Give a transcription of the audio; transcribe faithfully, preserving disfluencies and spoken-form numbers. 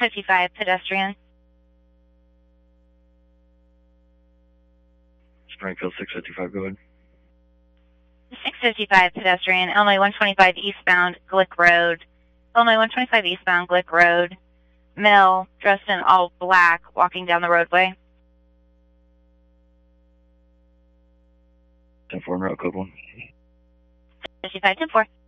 fifty-five pedestrian. Springfield six fifty-five, go ahead. six fifty-five pedestrian, Illinois one twenty-five eastbound, Glick Road. Illinois one twenty-five eastbound, Glick Road. Male, dressed in all black, walking down the roadway. ten four, route code one. fifty-five, ten four.